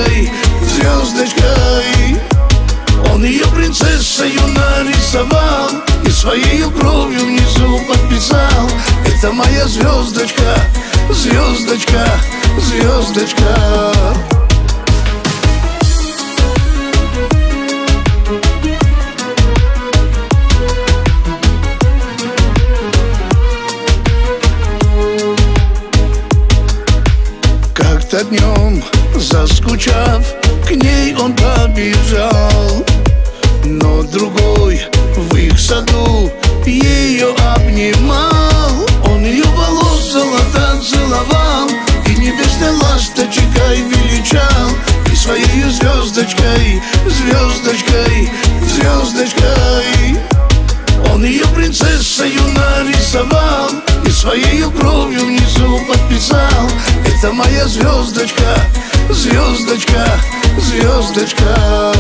звездочкой, звездочкой. Он ее принцессою нарисовал и своей кровью внизу подписал: это моя звездочка, звездочка, звездочка. Как-то днем, заскучав, к ней он побежал, но другой в их саду ее обнимал. Он ее волос золото целовал и небесной ласточкой величал, и своей звездочкой, звездочкой, звездочкой. Он ее принцессою нарисовал и своей кровью внизу подписал: это моя звездочка, звездочка, звездочка.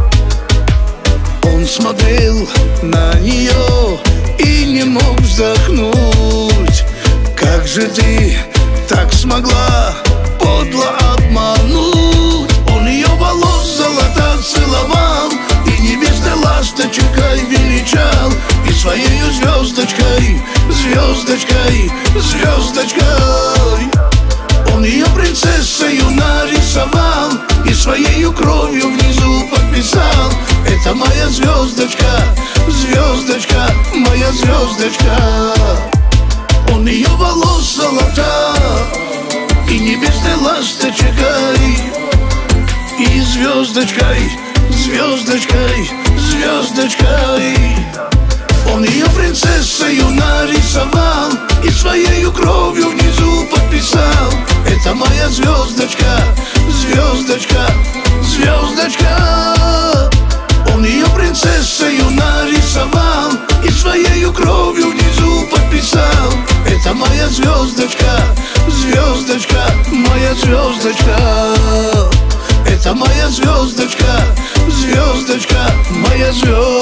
Он смотрел на нее и не мог вздохнуть: как же ты так смогла подло обмануть? Он ее волос золото целовал и небесной ласточкой величал, и своей звездочкой, звездочкой, звездочкой. Он ее принцессою нарисовал и своей кровью внизу подписал: это моя звездочка, звездочка, моя звездочка. Он ее волос золота и небесной ласточкой, и звездочкой, звездочкой, звездочкой. Он ее принцессою нарисовал и своей кровью внизу подписал: это моя звездочка, звездочка, звездочка. Он ее принцессою нарисовал и своей кровью внизу подписал: это моя звездочка, звездочка, моя звездочка. Это моя звездочка, звездочка, моя звездочка.